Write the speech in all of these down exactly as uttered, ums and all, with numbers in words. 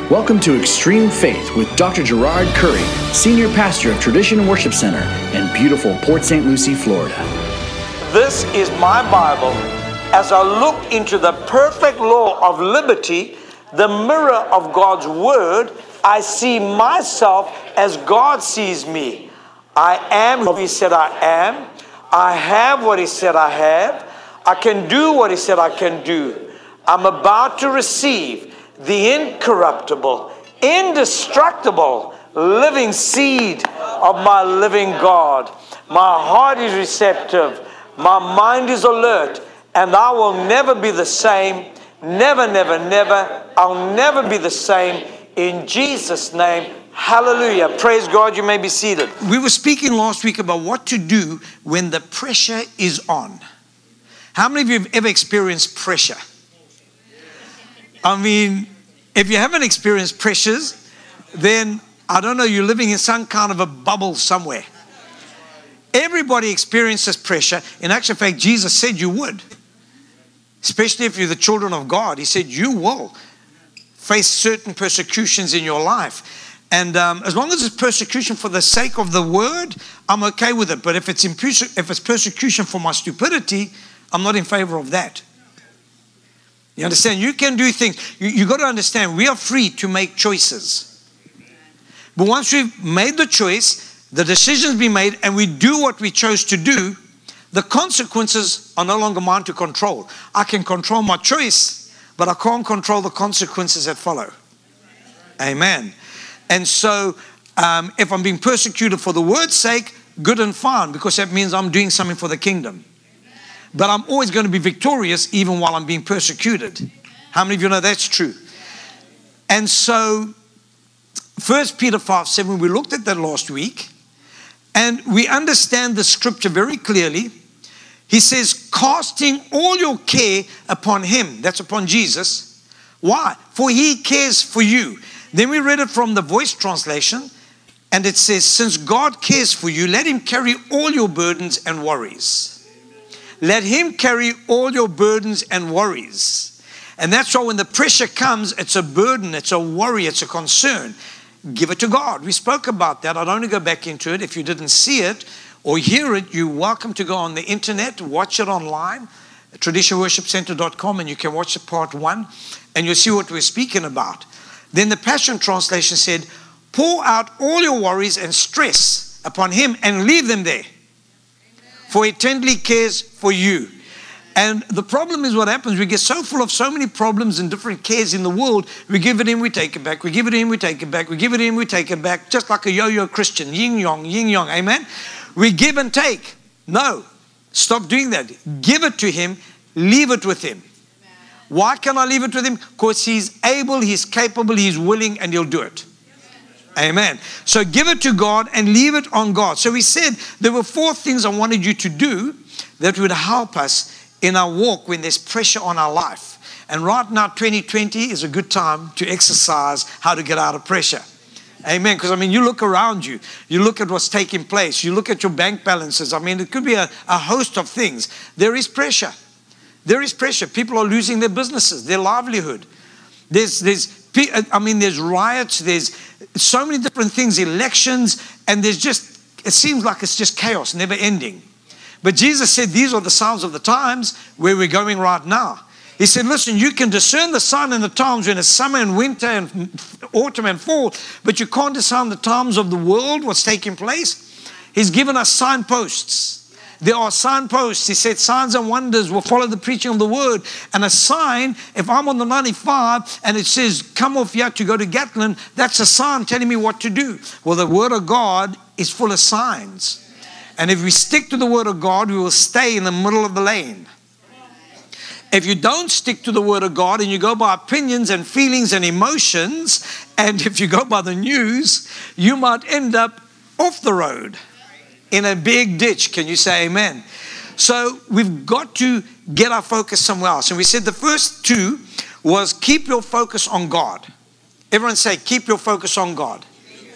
Welcome to Extreme Faith with Doctor Gerard Curry, Senior Pastor of Tradition Worship Center in beautiful Port Saint Lucie, Florida. This is my Bible. As I look into the perfect law of liberty, the mirror of God's Word, I see myself as God sees me. I am what He said I am. I have what He said I have. I can do what He said I can do. I'm about to receive the incorruptible, indestructible, living seed of my living God. My heart is receptive. My mind is alert. And I will never be the same. Never, never, never. I'll never be the same. In Jesus' name, hallelujah. Praise God. You may be seated. We were speaking last week about what to do when the pressure is on. How many of you have ever experienced pressure? I mean, if you haven't experienced pressures, then I don't know, you're living in some kind of a bubble somewhere. Everybody experiences pressure. In actual fact, Jesus said you would. Especially if you're the children of God. He said you will face certain persecutions in your life. And um, as long as it's persecution for the sake of the word, I'm okay with it. But if it's, impu- if it's persecution for my stupidity, I'm not in favor of that. You understand? You can do things. You, you got to understand, we are free to make choices. But once we've made the choice, the decision's been made, and we do what we chose to do, the consequences are no longer mine to control. I can control my choice, but I can't control the consequences that follow. Amen. And so, um, if I'm being persecuted for the word's sake, good and fine, because that means I'm doing something for the kingdom. But I'm always going to be victorious even while I'm being persecuted. How many of you know that's true? And so, First Peter five seven, we looked at that last week. And we understand the scripture very clearly. He says, casting all your care upon Him. That's upon Jesus. Why? For He cares for you. Then we read it from the Voice translation. And it says, since God cares for you, let Him carry all your burdens and worries. Let Him carry all your burdens and worries. And that's why when the pressure comes, it's a burden, it's a worry, it's a concern. Give it to God. We spoke about that. I don't want to go back into it. If you didn't see it or hear it, you're welcome to go on the internet, watch it online, tradition worship center dot com, and you can watch the part one, and you'll see what we're speaking about. Then the Passion Translation said, pour out all your worries and stress upon Him and leave them there. For He tenderly cares for you. And the problem is what happens, we get so full of so many problems and different cares in the world, we give it in, we take it back, we give it in, we take it back, we give it in, we take it back, just like a yo-yo Christian, yin-yang, yin-yang, amen? We give and take. No, stop doing that. Give it to Him, leave it with Him. Why can I leave it with Him? Because He's able, He's capable, He's willing, and He'll do it. Amen. So give it to God and leave it on God. So we said there were four things I wanted you to do that would help us in our walk when there's pressure on our life. And right now, twenty twenty is a good time to exercise how to get out of pressure. Amen. Because, I mean, you look around you. You look at what's taking place. You look at your bank balances. I mean, it could be a, a host of things. There is pressure. There is pressure. People are losing their businesses, their livelihood. There's, there's, I mean, there's riots. There's so many different things, elections, and there's just, it seems like it's just chaos, never ending. But Jesus said these are the signs of the times where we're going right now. He said, listen, you can discern the sign in the times when it's summer and winter and autumn and fall, but you can't discern the times of the world, what's taking place. He's given us signposts. There are signposts. He said signs and wonders will follow the preaching of the word. And a sign, if I'm on the ninety-five and it says come off here to go to Gatlin, that's a sign telling me what to do. Well, the word of God is full of signs. And if we stick to the word of God, we will stay in the middle of the lane. If you don't stick to the word of God and you go by opinions and feelings and emotions, and if you go by the news, you might end up off the road in a big ditch. Can you say amen? So we've got to get our focus somewhere else. And we said the first two was keep your focus on God. Everyone say, keep your focus on God.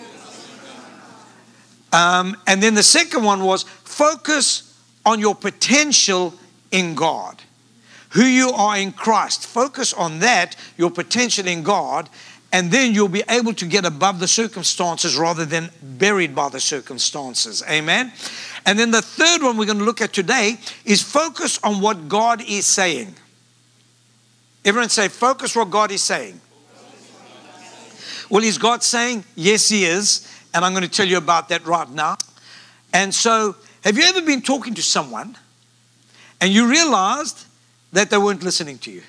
Um, and then the second one was focus on your potential in God. Who you are in Christ. Focus on that, your potential in God, And then you'll be able to get above the circumstances rather than buried by the circumstances. Amen. And then the third one we're going to look at today is focus on what God is saying. Everyone say, focus what God is saying. Well, is God saying? Yes, He is. And I'm going to tell you about that right now. And so, have you ever been talking to someone and you realized that they weren't listening to you?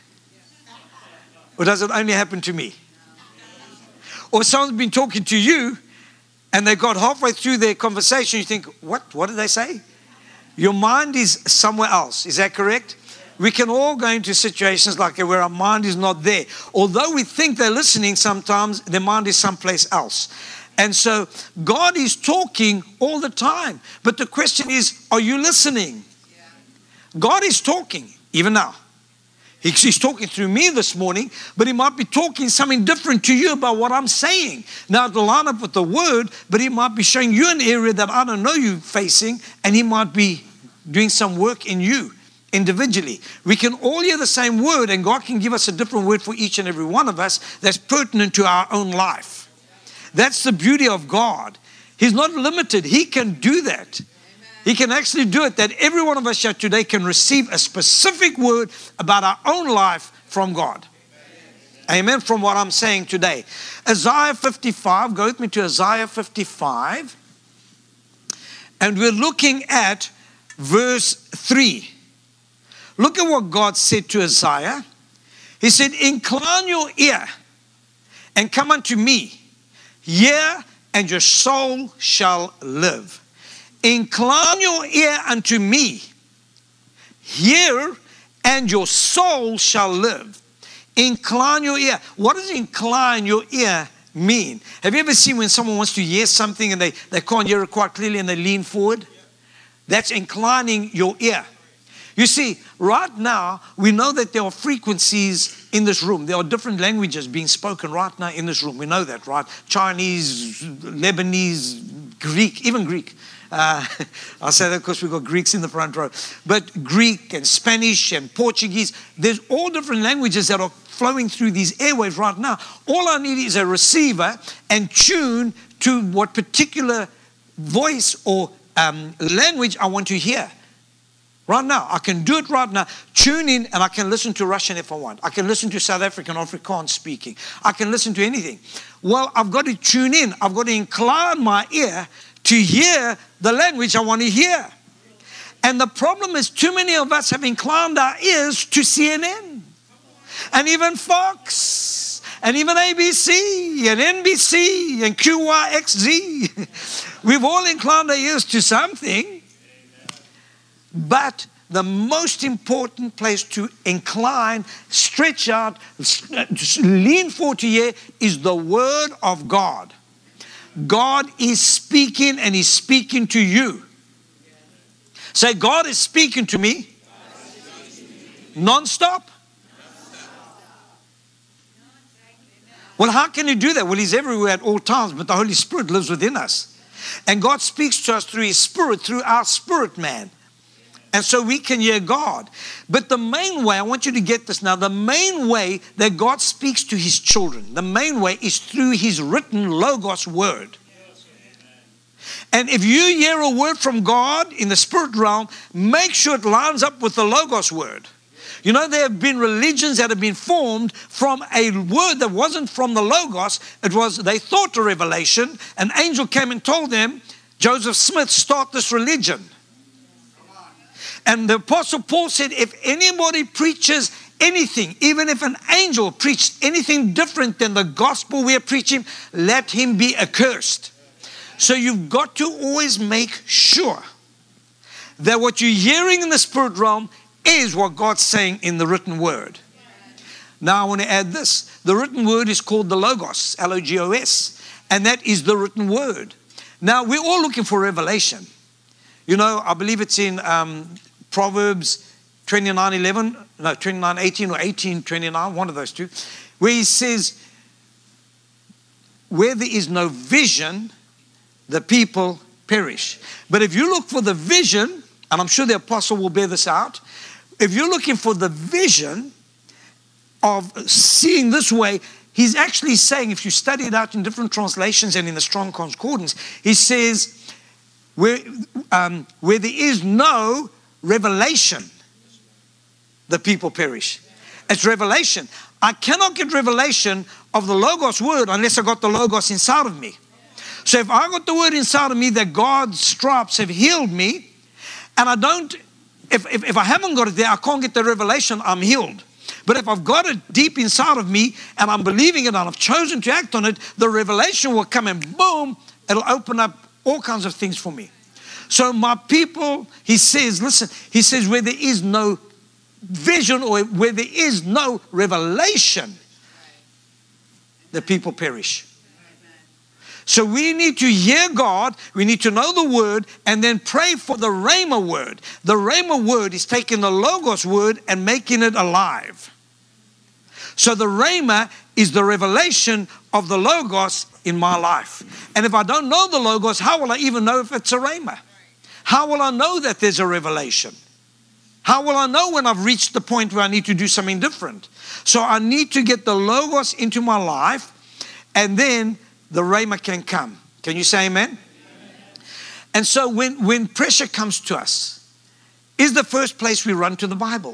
Or does it only happen to me? Or someone's been talking to you and they got halfway through their conversation. You think, what? What did they say? Your mind is somewhere else. Is that correct? We can all go into situations like that where our mind is not there. Although we think they're listening, sometimes their mind is someplace else. And so God is talking all the time. But the question is, are you listening? God is talking even now. He's talking through me this morning, but He might be talking something different to you about what I'm saying. Now, it'll line up with the Word, but He might be showing you an area that I don't know you're facing, and He might be doing some work in you individually. We can all hear the same word, and God can give us a different word for each and every one of us that's pertinent to our own life. That's the beauty of God. He's not limited. He can do that. He can actually do it, that every one of us here today can receive a specific word about our own life from God. Amen. Amen. From what I'm saying today. Isaiah fifty-five, go with me to Isaiah fifty-five. And we're looking at verse three. Look at what God said to Isaiah. He said, incline your ear and come unto me. Hear, and your soul shall live. Incline your ear unto me. Hear, and your soul shall live. Incline your ear. What does incline your ear mean? Have you ever seen when someone wants to hear something and they, they can't hear it quite clearly and they lean forward? That's inclining your ear. You see, right now, we know that there are frequencies in this room. There are different languages being spoken right now in this room. We know that, right? Chinese, Lebanese, Greek, even Greek. Uh, I say that because we've got Greeks in the front row. But Greek and Spanish and Portuguese, there's all different languages that are flowing through these airwaves right now. All I need is a receiver and tune to what particular voice or um, language I want to hear. Right now, I can do it right now. Tune in and I can listen to Russian if I want. I can listen to South African Afrikaans speaking. I can listen to anything. Well, I've got to tune in. I've got to incline my ear to hear the language I want to hear. And the problem is too many of us have inclined our ears to C N N and even Fox and even A B C and N B C and Q Y X Z. We've all inclined our ears to something. But the most important place to incline, stretch out, lean forward to hear is the Word of God. God is speaking and He's speaking to you. Say, God is speaking to me non-stop. Well, how can He do that? Well, He's everywhere at all times, but the Holy Spirit lives within us. And God speaks to us through His Spirit, through our spirit man. And so we can hear God. But the main way, I want you to get this now, the main way that God speaks to His children, the main way is through His written Logos word. And if you hear a word from God in the spirit realm, make sure it lines up with the Logos word. You know, there have been religions that have been formed from a word that wasn't from the Logos. It was, they thought a revelation. An angel came and told them, Joseph Smith, start this religion. And the Apostle Paul said, if anybody preaches anything, even if an angel preached anything different than the gospel we are preaching, let him be accursed. So you've got to always make sure that what you're hearing in the spirit realm is what God's saying in the written word. Now I want to add this. The written word is called the Logos, L O G O S. And that is the written word. Now we're all looking for revelation. You know, I believe it's in um, Proverbs twenty-nine eleven, no, twenty-nine eighteen or eighteen twenty-nine, one of those two, where he says, where there is no vision, the people perish. But if you look for the vision, and I'm sure the apostle will bear this out, if you're looking for the vision of seeing this way, he's actually saying, if you study it out in different translations and in the Strong Concordance, he says, where, um, where there is no revelation, the people perish. It's revelation. I cannot get revelation of the Logos word unless I got the Logos inside of me. So if I got the word inside of me that God's stripes have healed me, and I don't, if, if, if I haven't got it there, I can't get the revelation I'm healed. But if I've got it deep inside of me and I'm believing it and I've chosen to act on it, the revelation will come and boom, it'll open up all kinds of things for me. So my people, he says, listen, he says where there is no vision or where there is no revelation, the people perish. So we need to hear God, we need to know the word, and then pray for the Rhema word. The Rhema word is taking the Logos word and making it alive. So the Rhema is the revelation of the Logos in my life. And if I don't know the Logos, how will I even know if it's a Rhema? How will I know that there's a revelation? How will I know when I've reached the point where I need to do something different? So I need to get the Logos into my life, and then the Rhema can come. Can you say amen? Amen? And so when, when pressure comes to us, is the first place we run to the Bible.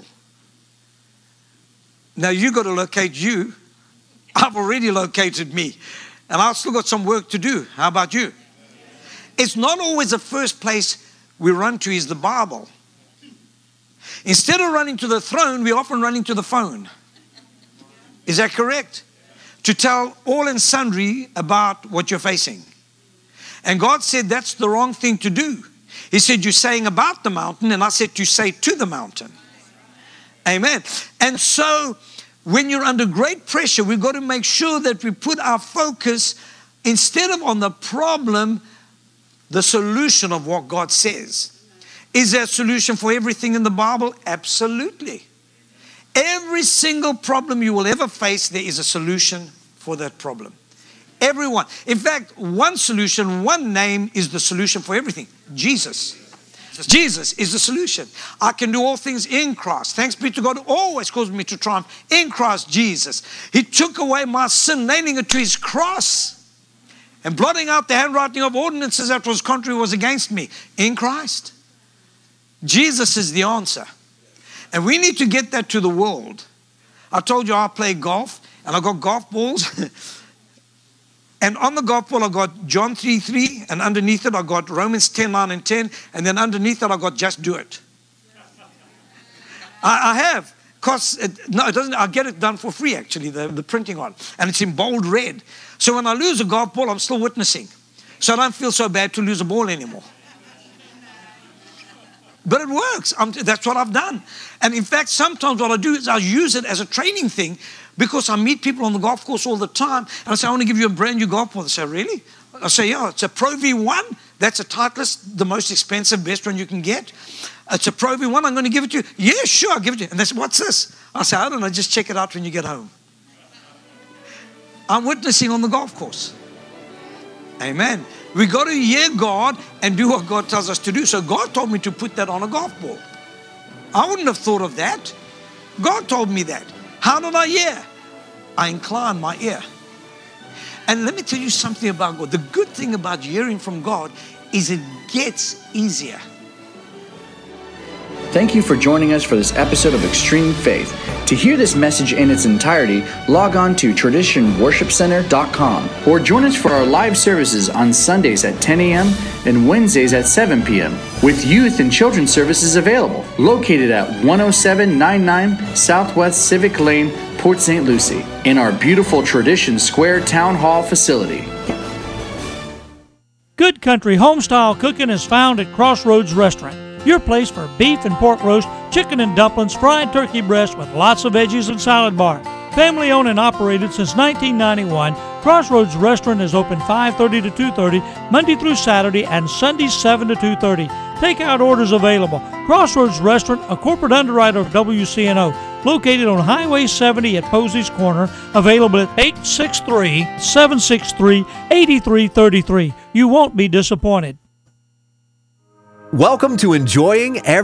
Now you got to locate you. I've already located me. And I've still got some work to do. How about you? It's not always the first place we run to is the Bible. Instead of running to the throne, we often running to the phone. Is that correct? To tell all and sundry about what you're facing. And God said that's the wrong thing to do. He said you're saying about the mountain, and I said you say to the mountain. Amen. And so when you're under great pressure, we've got to make sure that we put our focus, instead of on the problem, the solution of what God says. Is there a solution for everything in the Bible? Absolutely. Every single problem you will ever face, there is a solution for that problem. Everyone. In fact, one solution, one name is the solution for everything. Jesus. Jesus is the solution. I can do all things in Christ. Thanks be to God who always causes me to triumph in Christ Jesus. He took away my sin, nailing it to his cross and blotting out the handwriting of ordinances that was contrary, was against me in Christ. Jesus is the answer. And we need to get that to the world. I told you I play golf, and I got golf balls. And on the golf ball, I got John three three, and underneath it, I got Romans ten nine and ten, and then underneath it, I got just do it. I, I have. Costs, it, no, it doesn't. I get it done for free, actually, the, the printing on. And it's in bold red. So when I lose a golf ball, I'm still witnessing. So I don't feel so bad to lose a ball anymore. But it works. I'm, that's what I've done. And in fact, sometimes what I do is I use it as a training thing, because I meet people on the golf course all the time. And I say, I want to give you a brand new golf ball. They say, really? I say, yeah, it's a Pro V one. That's a Titleist, the most expensive, best one you can get. It's a Pro V one. I'm going to give it to you. Yeah, sure, I'll give it to you. And they say, what's this? I say, I don't know. Just check it out when you get home. I'm witnessing on the golf course. Amen. We got to hear God and do what God tells us to do. So God told me to put that on a golf ball. I wouldn't have thought of that. God told me that. How did I hear? I inclined my ear. And let me tell you something about God. The good thing about hearing from God is it gets easier. Thank you for joining us for this episode of Extreme Faith. To hear this message in its entirety, log on to tradition worship center dot com or join us for our live services on Sundays at ten a.m. and Wednesdays at seven p.m. with youth and children's services available, located at one oh seven ninety-nine Southwest Civic Lane, Port Saint Lucie, in our beautiful Tradition Square Town Hall facility. Good Country Homestyle Cooking is found at Crossroads Restaurant, your place for beef and pork roast, chicken and dumplings, fried turkey breast with lots of veggies and salad bar. Family owned and operated since nineteen ninety-one, Crossroads Restaurant is open five thirty to two thirty, Monday through Saturday, and Sundays seven to two thirty. Takeout orders available. Crossroads Restaurant, a corporate underwriter of W C N O, located on Highway seventy at Posey's Corner, available at eight six three, seven six three, eight three three three. You won't be disappointed. Welcome to Enjoying Every